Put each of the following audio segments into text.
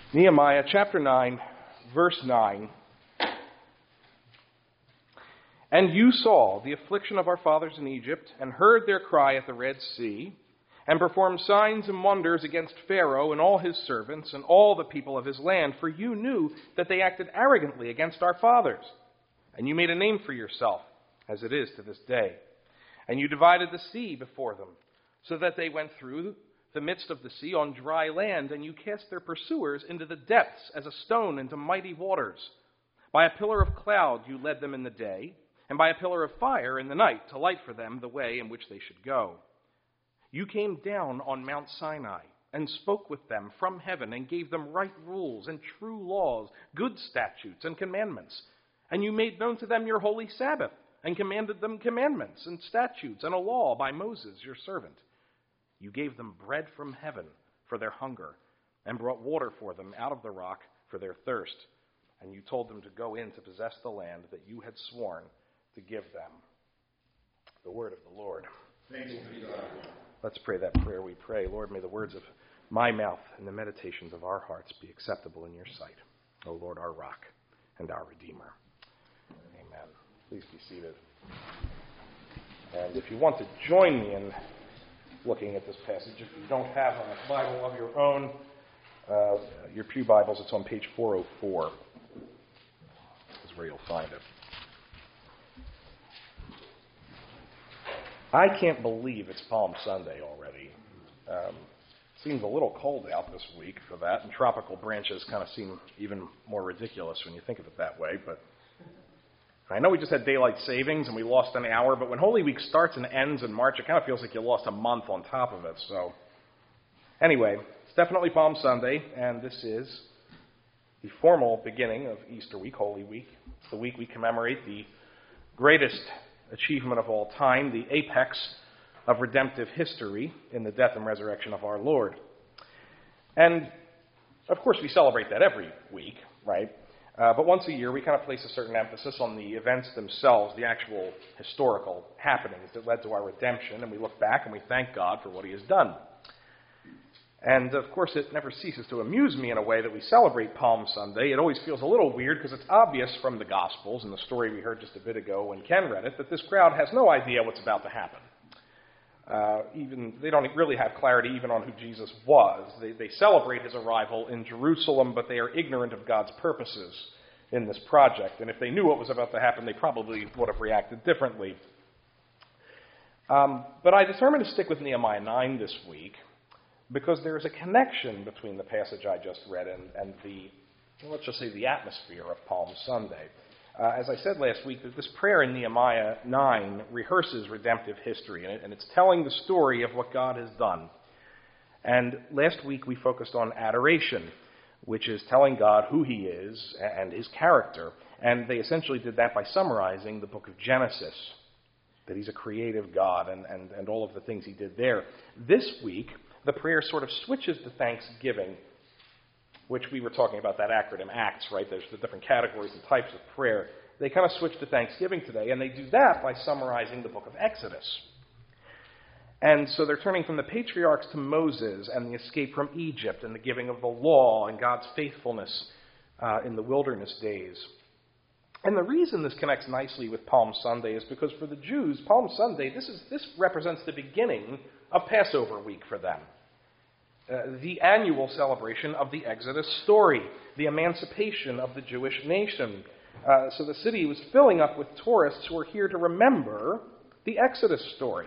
Nehemiah chapter 9, verse 9. And you saw the affliction of our fathers in Egypt, and heard their cry at the Red Sea, and performed signs and wonders against Pharaoh and all his servants and all the people of his land, for you knew that they acted arrogantly against our fathers. And you made a name for yourself, as it is to this day. And you divided the sea before them, so that they went through the midst of the sea on dry land, and you cast their pursuers into the depths as a stone into mighty waters. By a pillar of cloud you led them in the day, and by a pillar of fire in the night to light for them the way in which they should go. You came down on Mount Sinai and spoke with them from heaven and gave them right rules and true laws, good statutes and commandments. And you made known to them your holy Sabbath and commanded them commandments and statutes and a law by Moses your servant. You gave them bread from heaven for their hunger and brought water for them out of the rock for their thirst. And you told them to go in to possess the land that you had sworn to give them. The word of the Lord. Thanks be to God. Let's pray that prayer we pray. Lord, may the words of my mouth and the meditations of our hearts be acceptable in your sight. O Lord, our rock and our Redeemer. Amen. Please be seated. And if you want to join me in looking at this passage, if you don't have a Bible of your own, your pew Bibles, it's on page 404. Is where you'll find it. I can't believe it's Palm Sunday already. Seems a little cold out this week for that, and tropical branches kind of seem even more ridiculous when you think of it that way. But I know we just had daylight savings and we lost an hour, but when Holy Week starts and ends in March, it kind of feels like you lost a month on top of it. So anyway, it's definitely Palm Sunday, and this is the formal beginning of Easter week, Holy Week. It's the week we commemorate the greatest achievement of all time, the apex of redemptive history in the death and resurrection of our Lord. And, of course, we celebrate that every week, right? But once a year, we kind of place a certain emphasis on the events themselves, the actual historical happenings that led to our redemption, and we look back and we thank God for what he has done. And, of course, it never ceases to amuse me in a way that we celebrate Palm Sunday. It always feels a little weird because it's obvious from the Gospels and the story we heard just a bit ago when Ken read it that this crowd has no idea what's about to happen. They don't really have clarity even on who Jesus was. They celebrate his arrival in Jerusalem, but they are ignorant of God's purposes in this project. And if they knew what was about to happen, they probably would have reacted differently. But I determined to stick with Nehemiah 9 this week, because there is a connection between the passage I just read and the, let's just say, the atmosphere of Palm Sunday. As I said last week, this prayer in Nehemiah 9 rehearses redemptive history, and it's telling the story of what God has done. And last week we focused on adoration, which is telling God who he is and his character. And they essentially did that by summarizing the book of Genesis, that he's a creative God and all of the things he did there. This week, the prayer sort of switches to thanksgiving, which we were talking about that acronym ACTS, right? There's the different categories and types of prayer. They kind of switch to thanksgiving today, and they do that by summarizing the book of Exodus. And so they're turning from the patriarchs to Moses and the escape from Egypt and the giving of the law and God's faithfulness in the wilderness days. And the reason this connects nicely with Palm Sunday is because for the Jews, Palm Sunday, this represents the beginning of Passover week for them. The annual celebration of the Exodus story, the emancipation of the Jewish nation. So the city was filling up with tourists who were here to remember the Exodus story.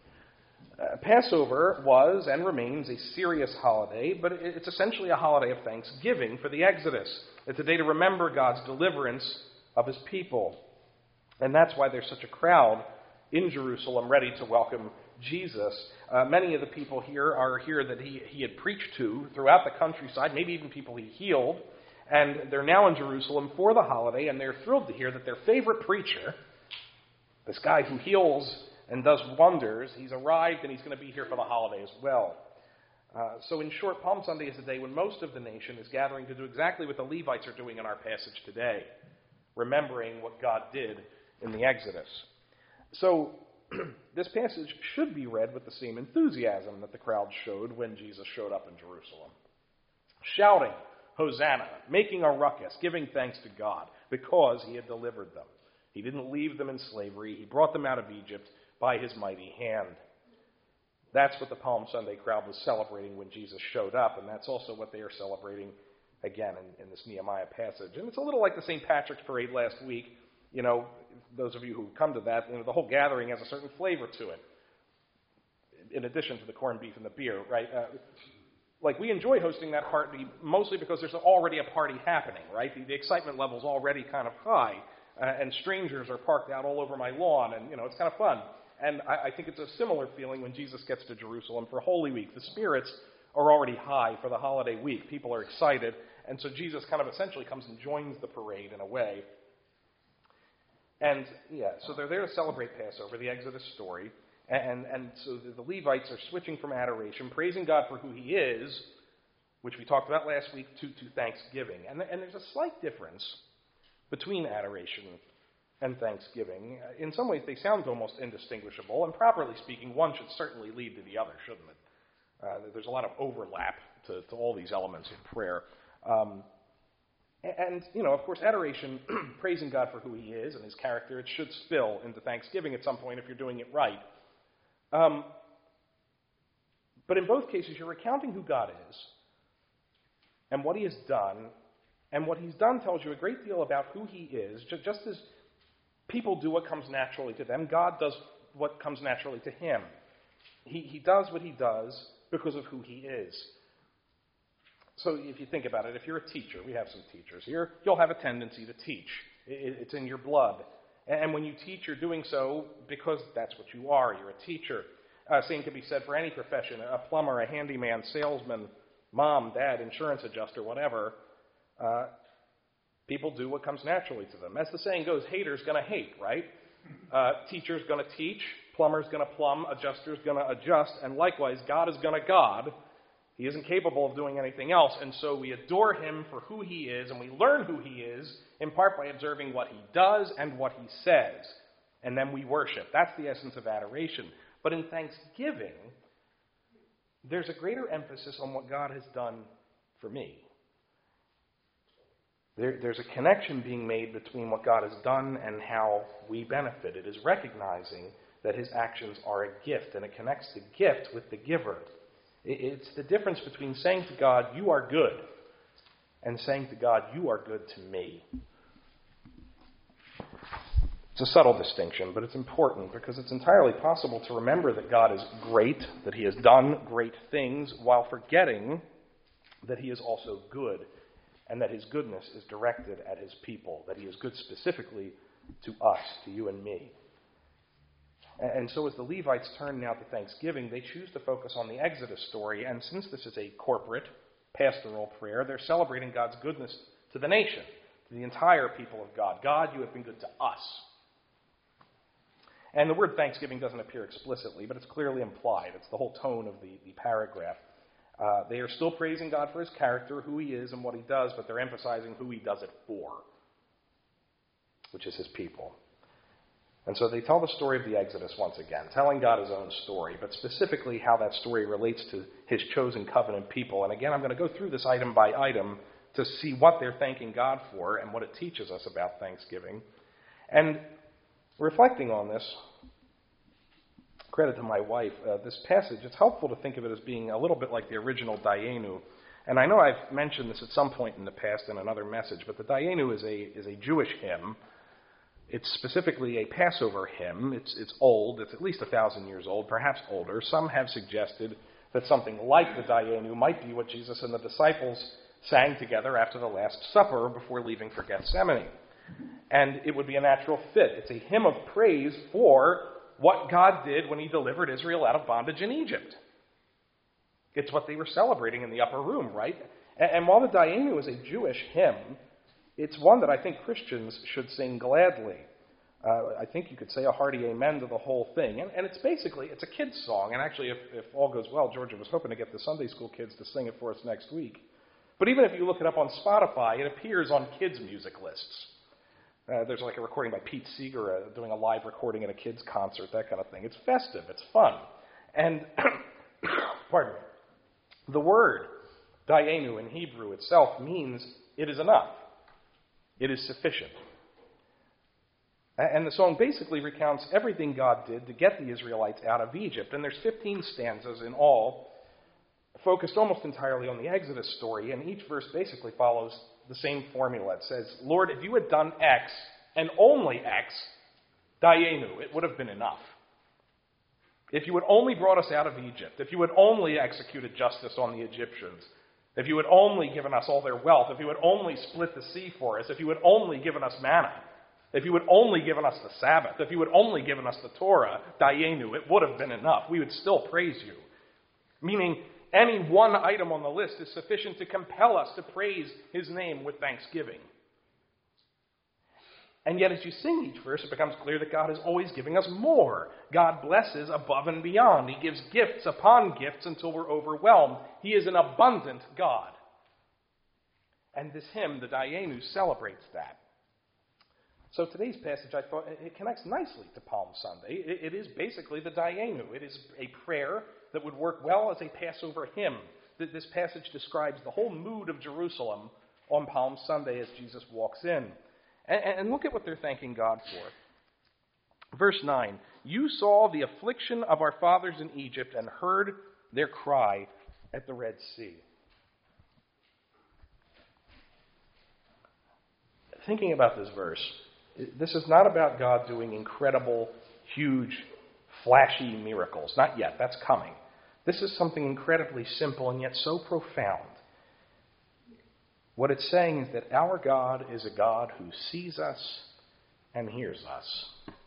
Passover was and remains a serious holiday, but it's essentially a holiday of thanksgiving for the Exodus. It's a day to remember God's deliverance of his people. And that's why there's such a crowd in Jerusalem ready to welcome Jesus. Many of the people here are here that he had preached to throughout the countryside, maybe even people he healed. And they're now in Jerusalem for the holiday, and they're thrilled to hear that their favorite preacher, this guy who heals and does wonders, he's arrived and he's going to be here for the holiday as well. So in short, Palm Sunday is a day when most of the nation is gathering to do exactly what the Levites are doing in our passage today, remembering what God did in the Exodus. So this passage should be read with the same enthusiasm that the crowd showed when Jesus showed up in Jerusalem. Shouting, Hosanna, making a ruckus, giving thanks to God because he had delivered them. He didn't leave them in slavery. He brought them out of Egypt by his mighty hand. That's what the Palm Sunday crowd was celebrating when Jesus showed up, and that's also what they are celebrating again in this Nehemiah passage. And it's a little like the St. Patrick's Parade last week. You know, those of you who come to that, the whole gathering has a certain flavor to it, in addition to the corned beef and the beer, right? Like, we enjoy hosting that party mostly because there's already a party happening, right? The excitement level's already kind of high, and strangers are parked out all over my lawn, and, it's kind of fun. And I think it's a similar feeling when Jesus gets to Jerusalem for Holy Week. The spirits are already high for the holiday week. People are excited, and so Jesus kind of essentially comes and joins the parade in a way. And, so they're there to celebrate Passover, the Exodus story. And so the Levites are switching from adoration, praising God for who he is, which we talked about last week, to thanksgiving. And there's a slight difference between adoration and thanksgiving. In some ways, they sound almost indistinguishable, and properly speaking, one should certainly lead to the other, shouldn't it? There's a lot of overlap to all these elements of prayer. Of course, adoration, praising God for who he is and his character, it should spill into thanksgiving at some point if you're doing it right. But in both cases, you're recounting who God is and what he has done, and what he's done tells you a great deal about who he is. Just as people do what comes naturally to them, God does what comes naturally to him. He does what he does because of who he is. So if you think about it, if you're a teacher, we have some teachers here, you'll have a tendency to teach. It's in your blood. And when you teach, you're doing so because that's what you are. You're a teacher. Same can be said for any profession, a plumber, a handyman, salesman, mom, dad, insurance adjuster, whatever. People do what comes naturally to them. As the saying goes, hater's going to hate, right? Teacher's going to teach, plumber's going to plumb, adjuster's going to adjust, and likewise, God is going to God. He isn't capable of doing anything else, and so we adore him for who he is, and we learn who he is, in part by observing what he does and what he says. And then we worship. That's the essence of adoration. But in thanksgiving, there's a greater emphasis on what God has done for me. There's a connection being made between what God has done and how we benefit. It is recognizing that his actions are a gift, and it connects the gift with the giver. It's the difference between saying to God, you are good, and saying to God, you are good to me. It's a subtle distinction, but it's important because it's entirely possible to remember that God is great, that he has done great things, while forgetting that he is also good, and that his goodness is directed at his people, that he is good specifically to us, to you and me. And so as the Levites turn now to thanksgiving, they choose to focus on the Exodus story, and since this is a corporate, pastoral prayer, they're celebrating God's goodness to the nation, to the entire people of God. God, you have been good to us. And the word thanksgiving doesn't appear explicitly, but it's clearly implied. It's the whole tone of the paragraph. They are still praising God for his character, who he is and what he does, but they're emphasizing who he does it for, which is his people. And so they tell the story of the Exodus once again, telling God his own story, but specifically how that story relates to his chosen covenant people. And again, I'm going to go through this item by item to see what they're thanking God for and what it teaches us about thanksgiving. And reflecting on this, credit to my wife, this passage, it's helpful to think of it as being a little bit like the original Dayenu. And I know I've mentioned this at some point in the past in another message, but the Dayenu is a Jewish hymn. It's specifically a Passover hymn. It's old. It's at least 1,000 years old, perhaps older. Some have suggested that something like the Dayenu might be what Jesus and the disciples sang together after the Last Supper before leaving for Gethsemane. And it would be a natural fit. It's a hymn of praise for what God did when he delivered Israel out of bondage in Egypt. It's what they were celebrating in the upper room, right? And while the Dayenu is a Jewish hymn, it's one that I think Christians should sing gladly. I think you could say a hearty amen to the whole thing. And it's a kid's song. And actually, if all goes well, Georgia was hoping to get the Sunday school kids to sing it for us next week. But even if you look it up on Spotify, it appears on kids' music lists. There's like a recording by Pete Seeger doing a live recording at a kids' concert, that kind of thing. It's festive. It's fun. And, pardon me, the word Dayenu in Hebrew itself means it is enough. It is sufficient. And the song basically recounts everything God did to get the Israelites out of Egypt. And there's 15 stanzas in all, focused almost entirely on the Exodus story, and each verse basically follows the same formula. It says, Lord, if you had done X, and only X, Dayenu, it would have been enough. If you had only brought us out of Egypt, if you had only executed justice on the Egyptians, if you had only given us all their wealth, if you had only split the sea for us, if you had only given us manna, if you had only given us the Sabbath, if you had only given us the Torah, Dayenu, it would have been enough. We would still praise you. Meaning, any one item on the list is sufficient to compel us to praise his name with thanksgiving. And yet, as you sing each verse, it becomes clear that God is always giving us more. God blesses above and beyond. He gives gifts upon gifts until we're overwhelmed. He is an abundant God. And this hymn, the Dayenu, celebrates that. So today's passage, I thought, it connects nicely to Palm Sunday. It is basically the Dayenu. It is a prayer that would work well as a Passover hymn. This passage describes the whole mood of Jerusalem on Palm Sunday as Jesus walks in. And look at what they're thanking God for. Verse 9, you saw the affliction of our fathers in Egypt and heard their cry at the Red Sea. Thinking about this verse, this is not about God doing incredible, huge, flashy miracles. Not yet. That's coming. This is something incredibly simple and yet so profound. What it's saying is that our God is a God who sees us and hears us.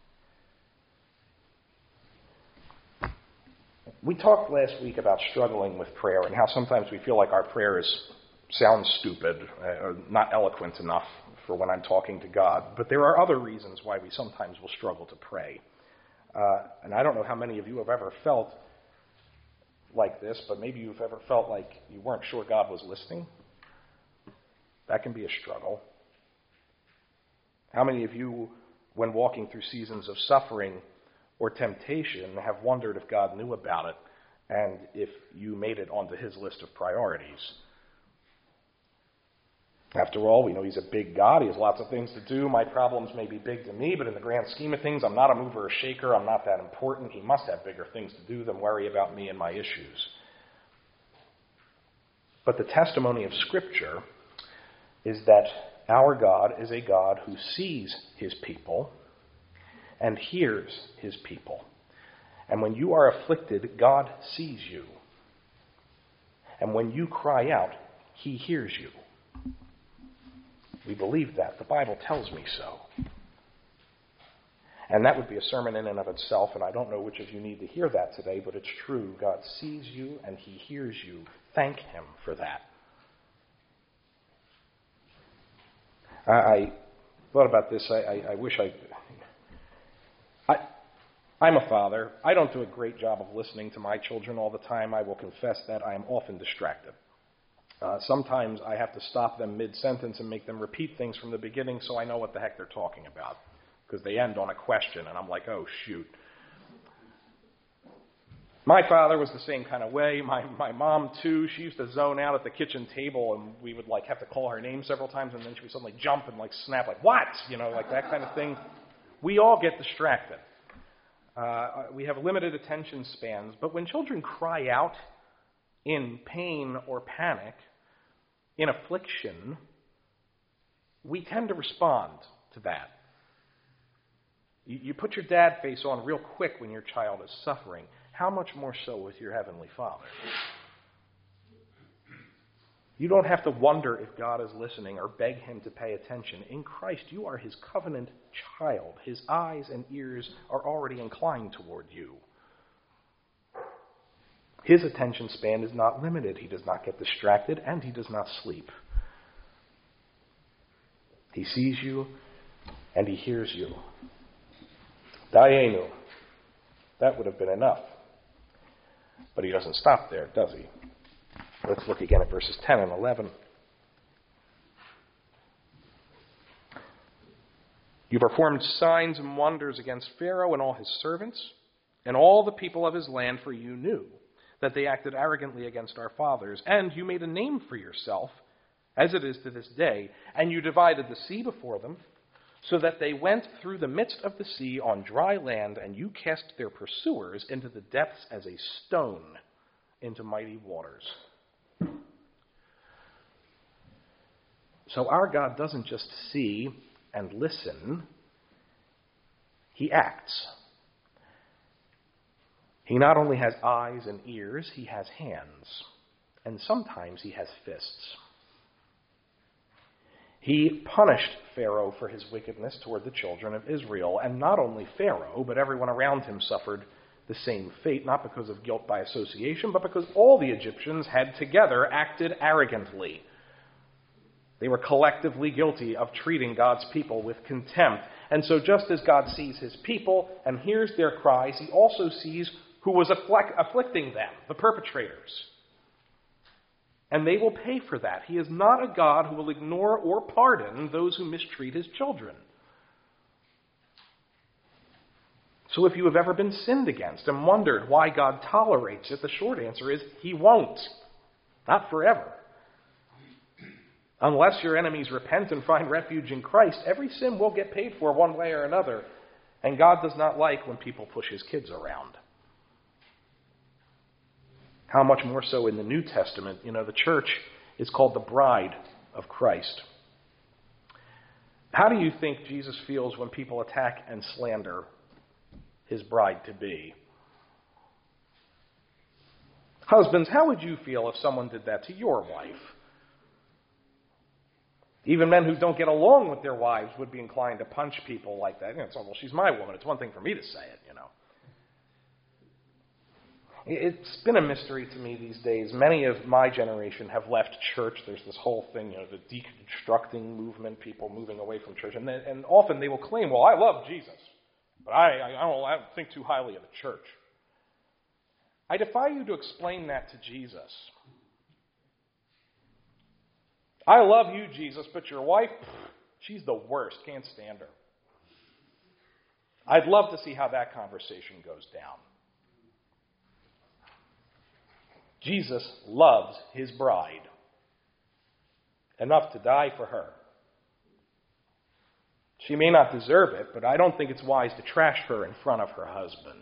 We talked last week about struggling with prayer and how sometimes we feel like our prayers sound stupid or not eloquent enough for when I'm talking to God. But there are other reasons why we sometimes will struggle to pray. And I don't know how many of you have ever felt like this, but maybe you've ever felt like you weren't sure God was listening. That can be a struggle. How many of you, when walking through seasons of suffering or temptation, have wondered if God knew about it and if you made it onto his list of priorities? After all, we know he's a big God. He has lots of things to do. My problems may be big to me, but in the grand scheme of things, I'm not a mover or shaker. I'm not that important. He must have bigger things to do than worry about me and my issues. But the testimony of Scripture is that our God is a God who sees his people and hears his people. And when you are afflicted, God sees you. And when you cry out, he hears you. We believe that. The Bible tells me so. And that would be a sermon in and of itself, and I don't know which of you need to hear that today, but it's true. God sees you and he hears you. Thank him for that. I thought about this. I wish I'm a father. I don't do a great job of listening to my children all the time. I will confess that I am often distracted. Sometimes I have to stop them mid-sentence and make them repeat things from the beginning so I know what the heck they're talking about. Because they end on a question, and I'm like, oh, shoot. My father was the same kind of way. My mom, too, she used to zone out at the kitchen table, and we would, have to call her name several times, and then she would suddenly jump and, snap, what? That kind of thing. We all get distracted. We have limited attention spans. But when children cry out in pain or panic, in affliction, we tend to respond to that. You put your dad face on real quick when your child is suffering. How much more so with your Heavenly Father? You don't have to wonder if God is listening or beg him to pay attention. In Christ, you are his covenant child. His eyes and ears are already inclined toward you. His attention span is not limited. He does not get distracted, and he does not sleep. He sees you, and he hears you. Dayenu. That would have been enough. But he doesn't stop there, does he? Let's look again at verses 10 and 11. You performed signs and wonders against Pharaoh and all his servants, and all the people of his land, for you knew that they acted arrogantly against our fathers. And you made a name for yourself, as it is to this day, and you divided the sea before them, so that they went through the midst of the sea on dry land, and you cast their pursuers into the depths as a stone into mighty waters. So our God doesn't just see and listen, he acts. He not only has eyes and ears, he has hands, and sometimes he has fists. He punished Pharaoh for his wickedness toward the children of Israel, and not only Pharaoh, but everyone around him suffered the same fate, not because of guilt by association, but because all the Egyptians had together acted arrogantly. They were collectively guilty of treating God's people with contempt. And so just as God sees his people and hears their cries, he also sees who was afflicting them, the perpetrators. And they will pay for that. He is not a God who will ignore or pardon those who mistreat his children. So if you have ever been sinned against and wondered why God tolerates it, the short answer is he won't. Not forever. Unless your enemies repent and find refuge in Christ, every sin will get paid for one way or another. And God does not like when people push his kids around. How much more so in the New Testament? You know, the church is called the bride of Christ. How do you think Jesus feels when people attack and slander his bride-to-be? Husbands, how would you feel if someone did that to your wife? Even men who don't get along with their wives would be inclined to punch people like that. You know, well, she's my woman. It's one thing for me to say it, you know. It's been a mystery to me these days. Many of my generation have left church. There's this whole thing, you know, the deconstructing movement, people moving away from church. And often they will claim, well, I love Jesus, but I don't think too highly of the church. I defy you to explain that to Jesus. I love you, Jesus, but your wife, she's the worst. Can't stand her. I'd love to see how that conversation goes down. Jesus loves his bride enough to die for her. She may not deserve it, but I don't think it's wise to trash her in front of her husband.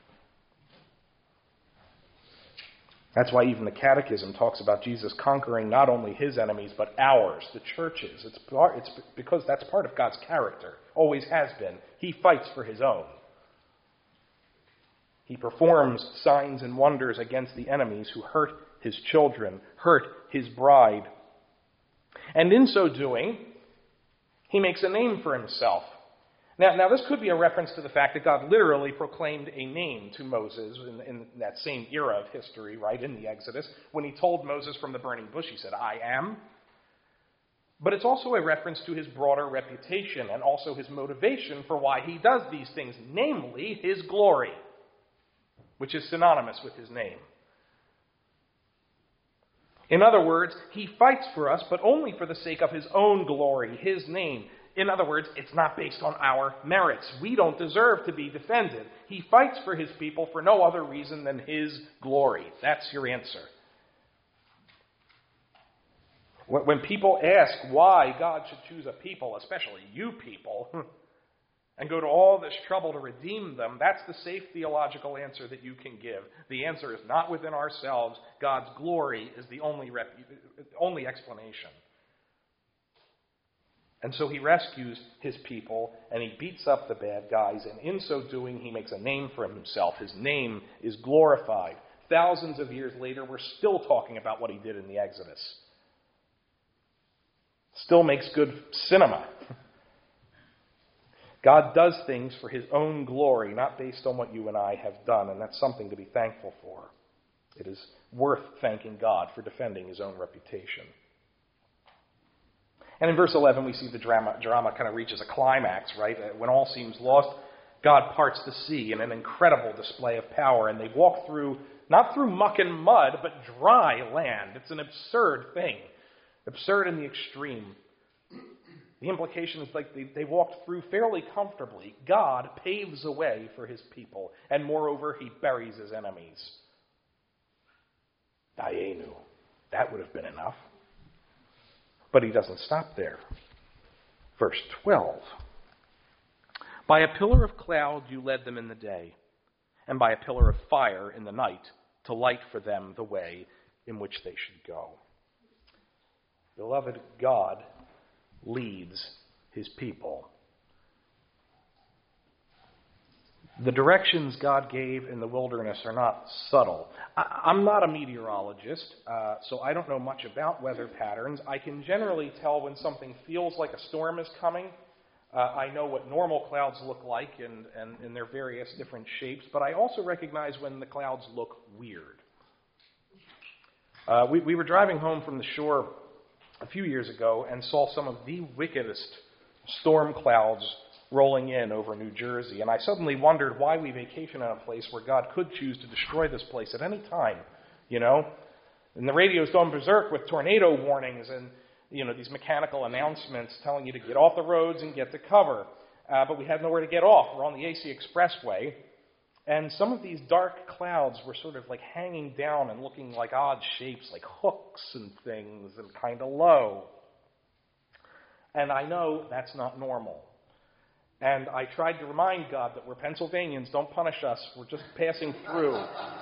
That's why even the Catechism talks about Jesus conquering not only his enemies, but ours, the churches. It's because that's part of God's character. Always has been. He fights for his own. He performs signs and wonders against the enemies who hurt his children, hurt his bride. And in so doing, he makes a name for himself. Now, this could be a reference to the fact that God literally proclaimed a name to Moses in that same era of history, right, in the Exodus. When he told Moses from the burning bush, he said, I am. But it's also a reference to his broader reputation and also his motivation for why he does these things, namely his glory, which is synonymous with his name. In other words, he fights for us, but only for the sake of his own glory, his name. In other words, it's not based on our merits. We don't deserve to be defended. He fights for his people for no other reason than his glory. That's your answer. When people ask why God should choose a people, especially you people, and go to all this trouble to redeem them, that's the safe theological answer that you can give. The answer is not within ourselves. God's glory is the only explanation. And so he rescues his people, and he beats up the bad guys, and in so doing, he makes a name for himself. His name is glorified. Thousands of years later, we're still talking about what he did in the Exodus. Still makes good cinema. God does things for his own glory, not based on what you and I have done, and that's something to be thankful for. It is worth thanking God for defending his own reputation. And in verse 11, we see the drama kind of reaches a climax, right? When all seems lost, God parts the sea in an incredible display of power, and they walk through, not through muck and mud, but dry land. It's an absurd thing. Absurd in the extreme. The implication is like they walked through fairly comfortably. God paves a way for his people, and moreover, he buries his enemies. Dayenu. That would have been enough. But he doesn't stop there. Verse 12. By a pillar of cloud you led them in the day, and by a pillar of fire in the night to light for them the way in which they should go. Beloved, God leads his people. The directions God gave in the wilderness are not subtle. I'm not a meteorologist, so I don't know much about weather patterns. I can generally tell when something feels like a storm is coming. I know what normal clouds look like and in their various different shapes, but I also recognize when the clouds look weird. We were driving home from the shore a few years ago and saw some of the wickedest storm clouds rolling in over New Jersey. And I suddenly wondered why we vacation in a place where God could choose to destroy this place at any time, you know. And the radio's going berserk with tornado warnings and, you know, these mechanical announcements telling you to get off the roads and get to cover. But we had nowhere to get off. We're on the AC Expressway. And some of these dark clouds were sort of like hanging down and looking like odd shapes, like hooks and things, and kind of low. And I know that's not normal. And I tried to remind God that we're Pennsylvanians, don't punish us, we're just passing through.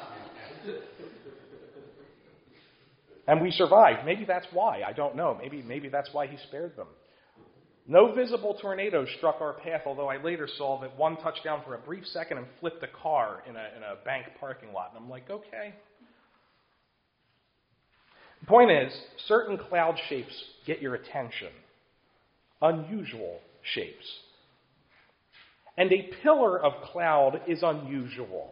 And we survived. Maybe that's why, I don't know. Maybe that's why he spared them. No visible tornadoes struck our path, although I later saw that one touched down for a brief second and flipped a car in a bank parking lot. And I'm like, okay. The point is, certain cloud shapes get your attention. Unusual shapes. And a pillar of cloud is unusual.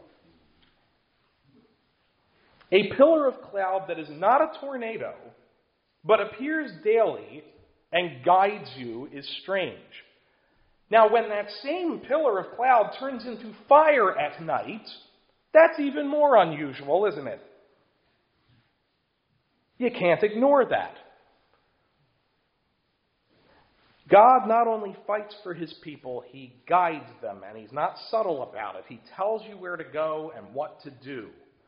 A pillar of cloud that is not a tornado, but appears daily and guides you is strange. Now, when that same pillar of cloud turns into fire at night, that's even more unusual, isn't it? You can't ignore that. God not only fights for his people, he guides them, and he's not subtle about it. He tells you where to go and what to do.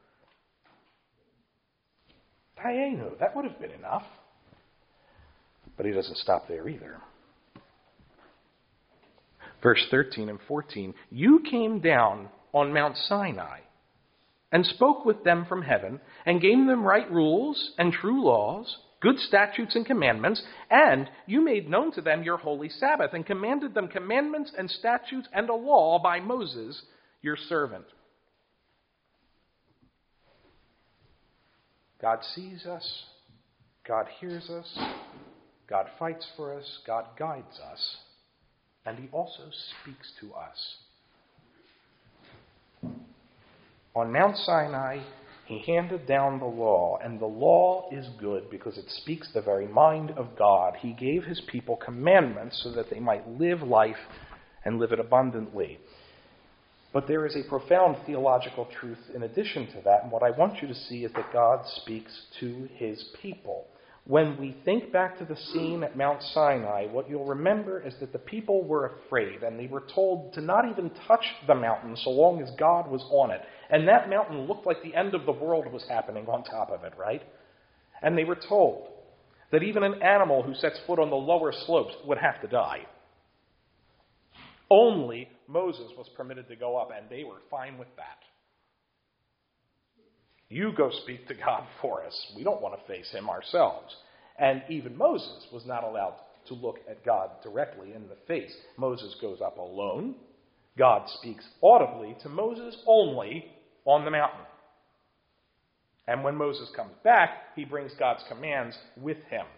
Dayenu, that would have been enough. But he doesn't stop there either. Verse 13 and 14, you came down on Mount Sinai and spoke with them from heaven and gave them right rules and true laws, good statutes and commandments, and you made known to them your holy Sabbath and commanded them commandments and statutes and a law by Moses, your servant. God sees us. God hears us. God fights for us. God guides us. And he also speaks to us. On Mount Sinai, he handed down the law, and the law is good because it speaks the very mind of God. He gave his people commandments so that they might live life and live it abundantly. But there is a profound theological truth in addition to that, and what I want you to see is that God speaks to his people. When we think back to the scene at Mount Sinai, what you'll remember is that the people were afraid, and they were told to not even touch the mountain so long as God was on it. And that mountain looked like the end of the world was happening on top of it, right? And they were told that even an animal who sets foot on the lower slopes would have to die. Only Moses was permitted to go up, and they were fine with that. You go speak to God for us. We don't want to face him ourselves. And even Moses was not allowed to look at God directly in the face. Moses goes up alone. God speaks audibly to Moses only on the mountain. And when Moses comes back, he brings God's commands with him.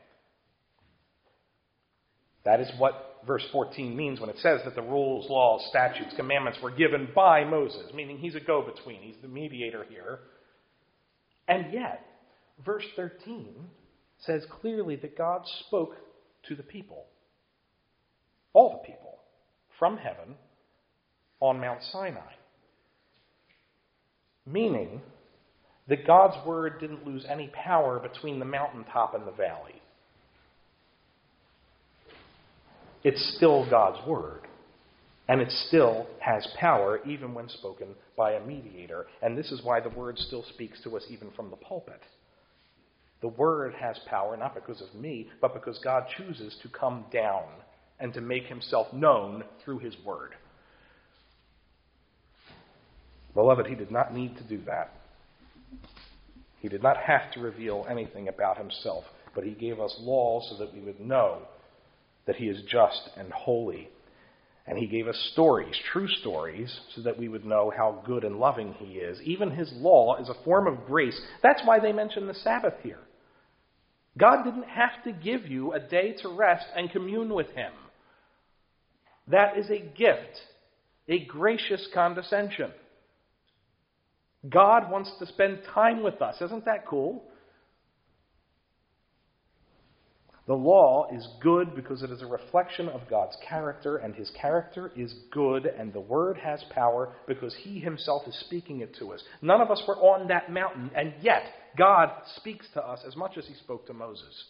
That is what verse 14 means when it says that the rules, laws, statutes, commandments were given by Moses, meaning he's a go-between. He's the mediator here. And yet, verse 13 says clearly that God spoke to the people, all the people, from heaven on Mount Sinai. Meaning that God's word didn't lose any power between the mountaintop and the valley. It's still God's word. And it still has power, even when spoken by a mediator. And this is why the word still speaks to us even from the pulpit. The Word has power, not because of me, but because God chooses to come down and to make himself known through his Word. Beloved, he did not need to do that. He did not have to reveal anything about himself, but he gave us laws so that we would know that he is just and holy. And he gave us stories, true stories, so that we would know how good and loving he is. Even his law is a form of grace. That's why they mention the Sabbath here. God didn't have to give you a day to rest and commune with him. That is a gift, a gracious condescension. God wants to spend time with us. Isn't that cool? The law is good because it is a reflection of God's character, and his character is good, and the Word has power because he himself is speaking it to us. None of us were on that mountain, and yet God speaks to us as much as he spoke to Moses.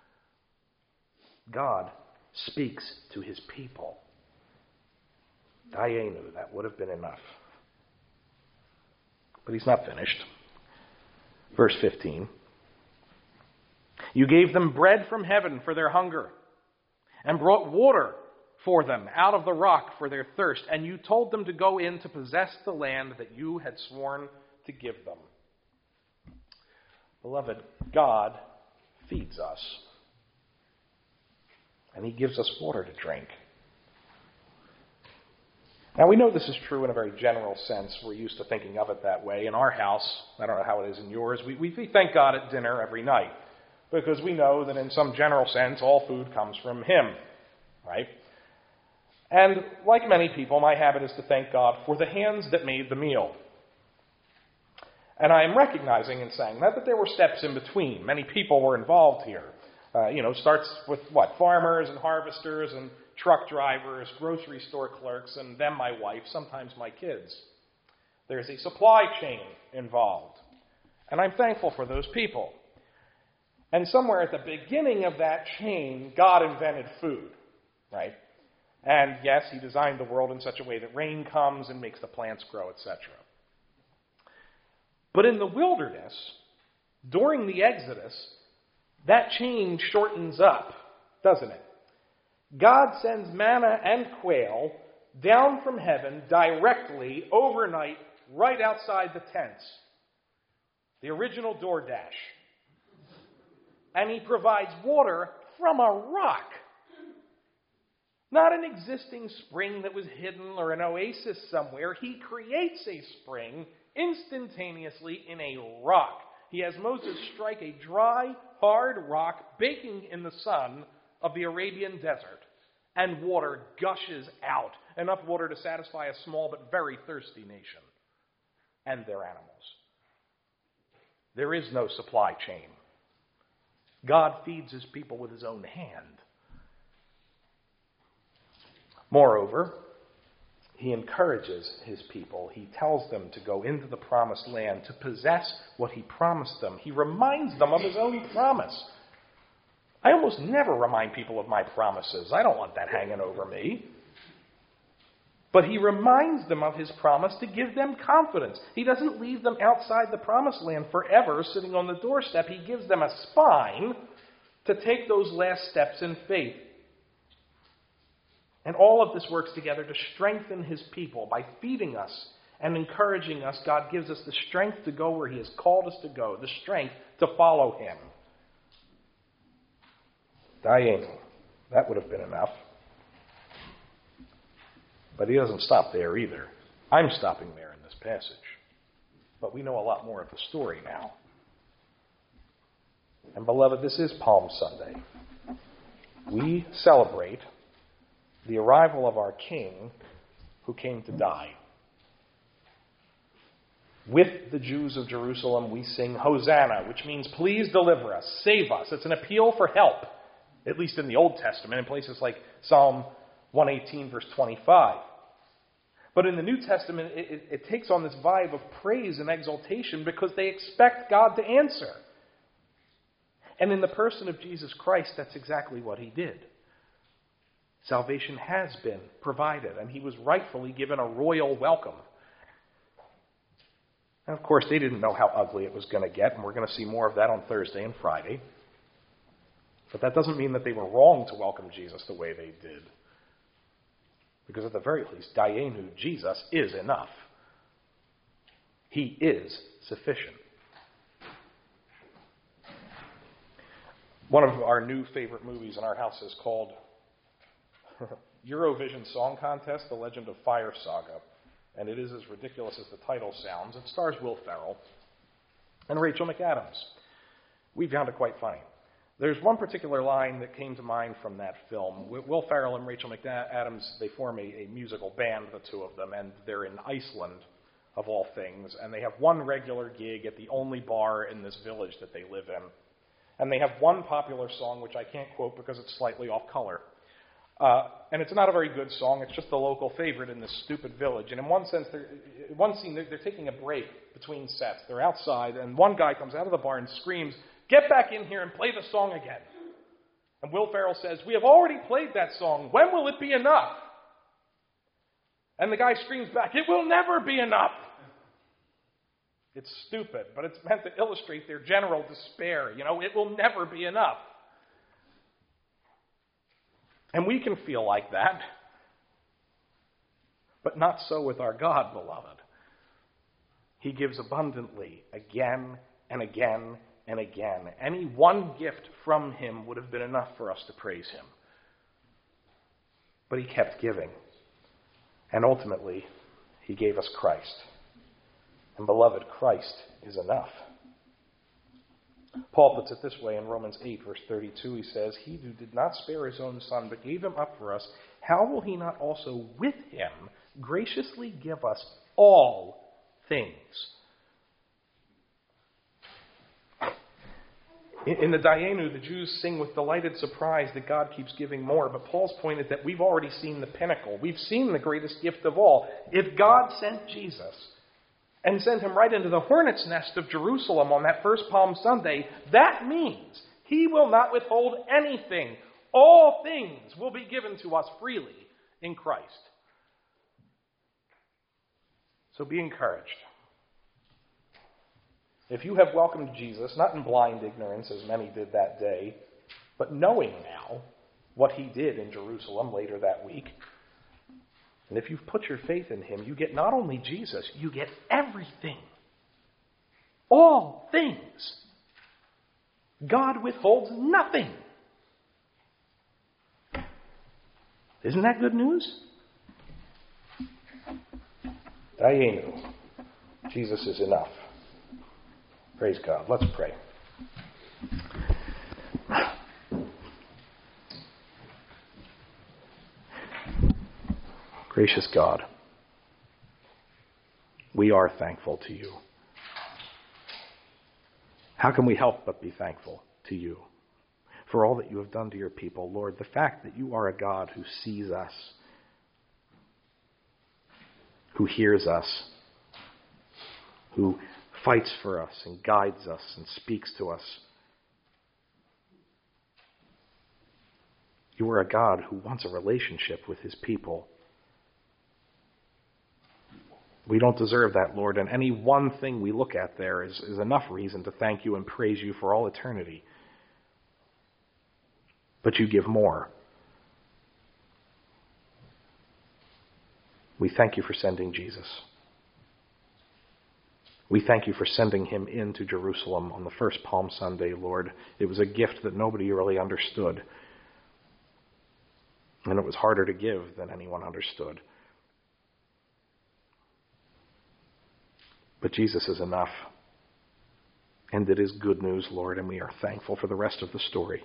God speaks to his people. Dayenu, that would have been enough. But he's not finished. Verse 15. You gave them bread from heaven for their hunger, and brought water for them out of the rock for their thirst, and you told them to go in to possess the land that you had sworn to give them. Beloved, God feeds us, and he gives us water to drink. Now, we know this is true in a very general sense. We're used to thinking of it that way. In our house, I don't know how it is in yours, we thank God at dinner every night, because we know that in some general sense, all food comes from him, right? And like many people, my habit is to thank God for the hands that made the meal. And I am recognizing in saying that there were steps in between. Many people were involved here. Starts with farmers and harvesters and truck drivers, grocery store clerks, and then my wife, sometimes my kids. There's a supply chain involved. And I'm thankful for those people. And somewhere at the beginning of that chain, God invented food, right? And yes, he designed the world in such a way that rain comes and makes the plants grow, etc. But in the wilderness, during the Exodus, that chain shortens up, doesn't it? God sends manna and quail down from heaven directly, overnight, right outside the tents. The original DoorDash. And he provides water from a rock. Not an existing spring that was hidden or an oasis somewhere. He creates a spring instantaneously in a rock. He has Moses strike a dry, hard rock baking in the sun of the Arabian desert, and water gushes out, enough water to satisfy a small but very thirsty nation and their animals. There is no supply chain. God feeds his people with his own hand. Moreover, he encourages his people. He tells them to go into the promised land, to possess what he promised them. He reminds them of his own promise. I almost never remind people of my promises. I don't want that hanging over me. But he reminds them of his promise to give them confidence. He doesn't leave them outside the promised land forever, sitting on the doorstep. He gives them a spine to take those last steps in faith. And all of this works together to strengthen his people. By feeding us and encouraging us, God gives us the strength to go where he has called us to go, the strength to follow him. Dayenu, that would have been enough. But he doesn't stop there either. I'm stopping there in this passage. But we know a lot more of the story now. And beloved, this is Palm Sunday. We celebrate the arrival of our King who came to die. With the Jews of Jerusalem, we sing Hosanna, which means please deliver us, save us. It's an appeal for help, at least in the Old Testament, in places like Psalm 118, verse 25. But in the New Testament, it takes on this vibe of praise and exaltation because they expect God to answer. And in the person of Jesus Christ, that's exactly what he did. Salvation has been provided, and he was rightfully given a royal welcome. And of course, they didn't know how ugly it was going to get, and we're going to see more of that on Thursday and Friday. But that doesn't mean that they were wrong to welcome Jesus the way they did. Because at the very least, Dayenu, Jesus, is enough. He is sufficient. One of our new favorite movies in our house is called Eurovision Song Contest, The Legend of Fire Saga. And it is as ridiculous as the title sounds. It stars Will Ferrell and Rachel McAdams. We found it quite funny. There's one particular line that came to mind from that film. Will Ferrell and Rachel McAdams, they form a musical band, the two of them, and they're in Iceland, of all things, and they have one regular gig at the only bar in this village that they live in. And they have one popular song, which I can't quote because it's slightly off color. And it's not a very good song. It's just the local favorite in this stupid village. And in one sense, one scene, they're taking a break between sets. They're outside, and one guy comes out of the bar and screams, "Get back in here and play the song again." And Will Ferrell says, "We have already played that song. When will it be enough?" And the guy screams back, "It will never be enough." It's stupid, but it's meant to illustrate their general despair. It will never be enough. And we can feel like that. But not so with our God, beloved. He gives abundantly again and again and again. Any one gift from him would have been enough for us to praise him. But he kept giving. And ultimately, he gave us Christ. And beloved, Christ is enough. Paul puts it this way in Romans 8, verse 32. He says, "He who did not spare his own son, but gave him up for us, how will he not also with him graciously give us all things?" In the Dayenu, the Jews sing with delighted surprise that God keeps giving more. But Paul's point is that we've already seen the pinnacle. We've seen the greatest gift of all. If God sent Jesus and sent him right into the hornet's nest of Jerusalem on that first Palm Sunday, that means he will not withhold anything. All things will be given to us freely in Christ. So be encouraged. If you have welcomed Jesus, not in blind ignorance as many did that day, but knowing now what he did in Jerusalem later that week, and if you've put your faith in him, you get not only Jesus, you get everything. All things. God withholds nothing. Isn't that good news? Dayenu. Jesus is enough. Praise God. Let's pray. Gracious God, we are thankful to you. How can we help but be thankful to you for all that you have done to your people? Lord, the fact that you are a God who sees us, who hears us, who fights for us and guides us and speaks to us. You are a God who wants a relationship with his people. We don't deserve that, Lord, and any one thing we look at there is enough reason to thank you and praise you for all eternity. But you give more. We thank you for sending Jesus. We thank you for sending him into Jerusalem on the first Palm Sunday, Lord. It was a gift that nobody really understood. And it was harder to give than anyone understood. But Jesus is enough. And it is good news, Lord, and we are thankful for the rest of the story.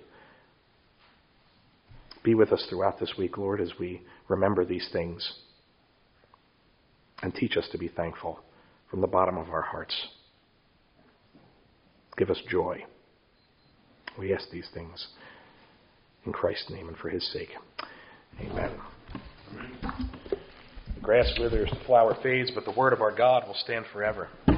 Be with us throughout this week, Lord, as we remember these things. And teach us to be thankful from the bottom of our hearts. Give us joy. We ask these things in Christ's name and for his sake. Amen. The grass withers, the flower fades, but the word of our God will stand forever.